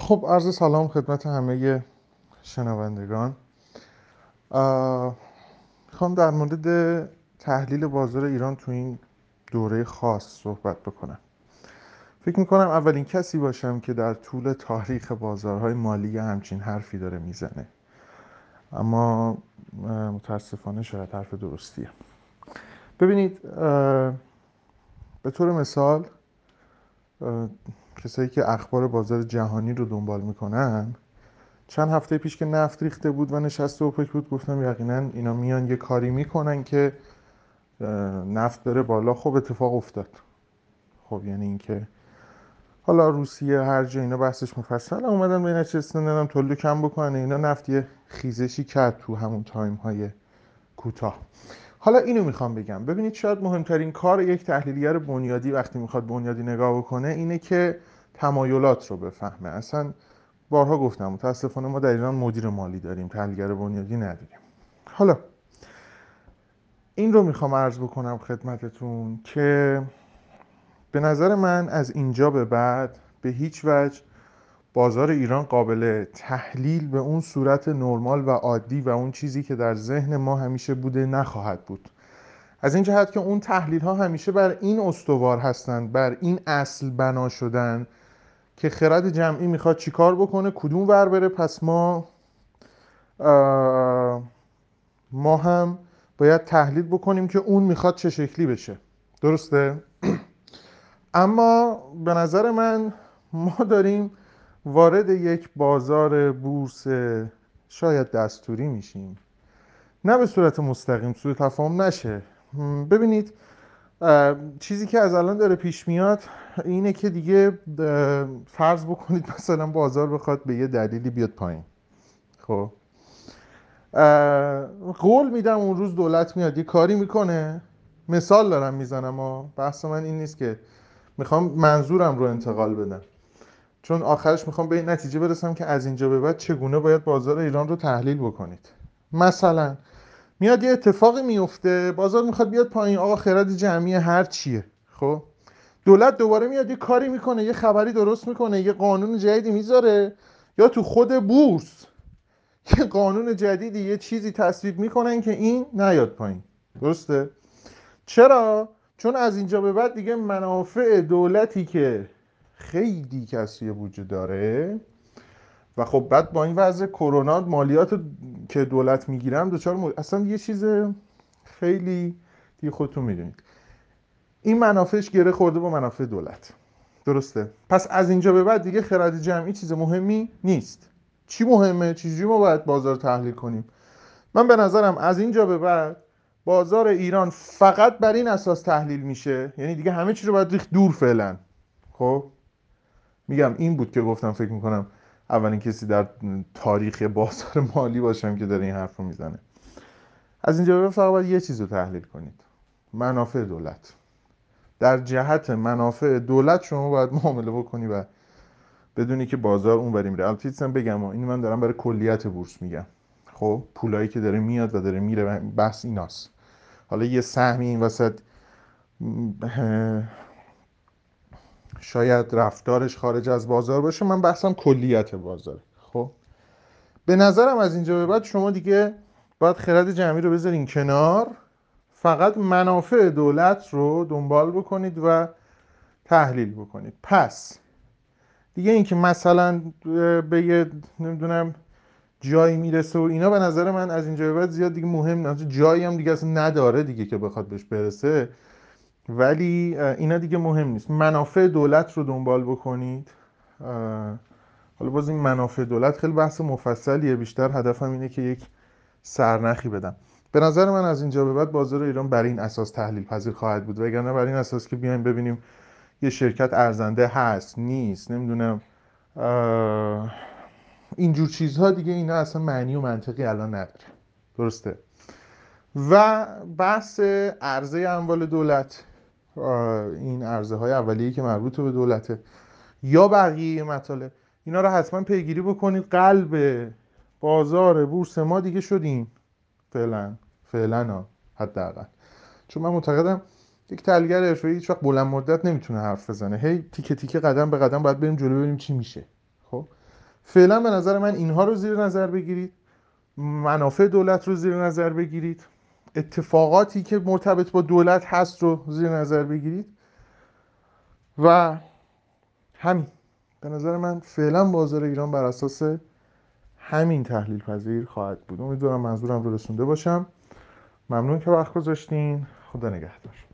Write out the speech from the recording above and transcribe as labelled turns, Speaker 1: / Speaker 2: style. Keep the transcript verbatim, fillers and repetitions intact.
Speaker 1: خب عرض سلام خدمت همه شنوندگان. آه، میخوام در مورد تحلیل بازار ایران تو این دوره خاص صحبت بکنم. فکر میکنم اولین کسی باشم که در طول تاریخ بازارهای مالی همچین حرفی داره میزنه، اما متاسفانه شاید حرف درستیه. ببینید، به طور مثال کسایی که اخبار بازار جهانی رو دنبال میکنن، چند هفته پیش که نفت ریخته بود و نشست اوپک بود، گفتم یقینا اینا میان یه کاری میکنن که نفت بره بالا. خب اتفاق افتاد. خب یعنی اینکه حالا روسیه هر جا اینا بحثش مفصل اومدن به نچستن ندم تولید کم بکنن، اینا نفت یه خیزشی کرد تو همون تایم های کوتاه. حالا اینو میخوام بگم، ببینید شاید مهمترین کار یک تحلیلگر بنیادی وقتی میخواد بنیادی نگاه بکنه اینه که تمایلات رو بفهمه. اصلا بارها گفتم متاسفانه ما در ایران مدیر مالی داریم، تحلیلگر بنیادی نداریم. حالا این رو میخوام عرض بکنم خدمتتون که به نظر من از اینجا به بعد به هیچ وجه بازار ایران قابل تحلیل به اون صورت نرمال و عادی و اون چیزی که در ذهن ما همیشه بوده نخواهد بود. از این جهت که اون تحلیل ها همیشه بر این استوار هستند، بر این اصل بنا شدن که خرد جمعی میخواد چیکار بکنه، کدوم ور بره، پس ما ما هم باید تحلیل بکنیم که اون میخواد چه شکلی بشه. درسته؟ اما به نظر من ما داریم وارد یک بازار بورس شاید دستوری میشیم، نه به صورت مستقیم، سوء تفاهم نشه. ببینید، چیزی که از الان داره پیش میاد اینه که دیگه فرض بکنید مثلا بازار بخواد به یه دلیلی بیاد پایین. خب قول میدم اون روز دولت میاد یه کاری میکنه، مثال دارم میزنم ها، بحث من این نیست که میخوام منظورم رو انتقال بدم، چون آخرش میخوام به این نتیجه برسم که از اینجا به بعد چگونه باید بازار ایران رو تحلیل بکنید. مثلا میاد یه اتفاقی میفته، بازار میخواد بیاد پایین، آقا خرد جمعی هر چیه، خب دولت دوباره میاد یه کاری میکنه، یه خبری درست میکنه، یه قانون جدیدی میذاره، یا تو خود بورس یه قانون جدیدی یه چیزی تصویب میکنن که این نیاد پایین. درسته؟ چرا؟ چون از اینجا به بعد دیگه منافع دولتی که خیلی کسری وجود داره و خب بعد با این وضع کرونا مالیات که دولت میگیرن دوچار م... اصلا یه چیز خیلی دیگه خودتون میدونید این منافعش گره خورده با منافع دولت. درسته؟ پس از اینجا به بعد دیگه خرد جمعی چیز مهمی نیست. چی مهمه؟ چجوری ما باید بازار تحلیل کنیم؟ من به نظرم از اینجا به بعد بازار ایران فقط بر این اساس تحلیل میشه، یعنی دیگه همه چی رو باید ریخت دور فعلا. خب میگم این بود که گفتم فکر میکنم اولین کسی در تاریخ بازار مالی باشم که داره این حرف رو میزنه. از اینجا به بعد فقط باید یه چیز رو تحلیل کنید: منافع دولت. در جهت منافع دولت شما باید معامله بکنی و بدونی که بازار اون بری میره. البته بگم این من دارم برای کلیت بورس میگم، خب پولایی که داره میاد و داره میره، بحث ایناست. حالا یه سهمی این وسط شاید رفتارش خارج از بازار باشه، من بحثم کلیت بازاره. خب به نظرم از اینجا به بعد شما دیگه باید خرد جمعی رو بذارین کنار، فقط منافع دولت رو دنبال بکنید و تحلیل بکنید. پس دیگه این که مثلا به یه نمیدونم جایی میرسه و اینا، به نظر من از اینجا به بعد زیاد دیگه مهم نه. جایی هم دیگه اصلا نداره دیگه که بخواد بهش برسه، ولی اینا دیگه مهم نیست. منافع دولت رو دنبال بکنید. حالا باز این منافع دولت خیلی بحث مفصلیه، بیشتر هدفم اینه که یک سرنخی بدم. به نظر من از اینجا به بعد بازار ایران بر این اساس تحلیل پذیر خواهد بود، وگرنه بر این اساس که بیایم ببینیم یه شرکت ارزنده هست نیست، نمیدونم اینجور چیزها، دیگه اینا اصلا معنی و منطقی الان نداره. درسته؟ و بحث عرضه اموال دولت، این عرضه های اولیه‌ای که مربوط به دولته یا بقیه مطالب، اینا رو حتما پیگیری بکنید. قلب بازار بورس ما دیگه شدیم فعلا فعلا ها حداقل، چون من معتقدم یک تحلیلگر حرفه‌ای هیچ وقت بلند مدت نمیتونه حرف بزنه، هی تیکه تیکه قدم به قدم باید بریم جلو ببینیم چی میشه. خب فعلا به نظر من اینها رو زیر نظر بگیرید، منافع دولت رو زیر نظر بگیرید، اتفاقاتی که مرتبط با دولت هست رو زیر نظر بگیرید و همین. به نظر من فعلا بازار ایران بر اساس همین تحلیل پذیر خواهد بود. امیدوارم منظورم رو رسونده باشم. ممنون که وقت گذاشتین. خدا نگهدار.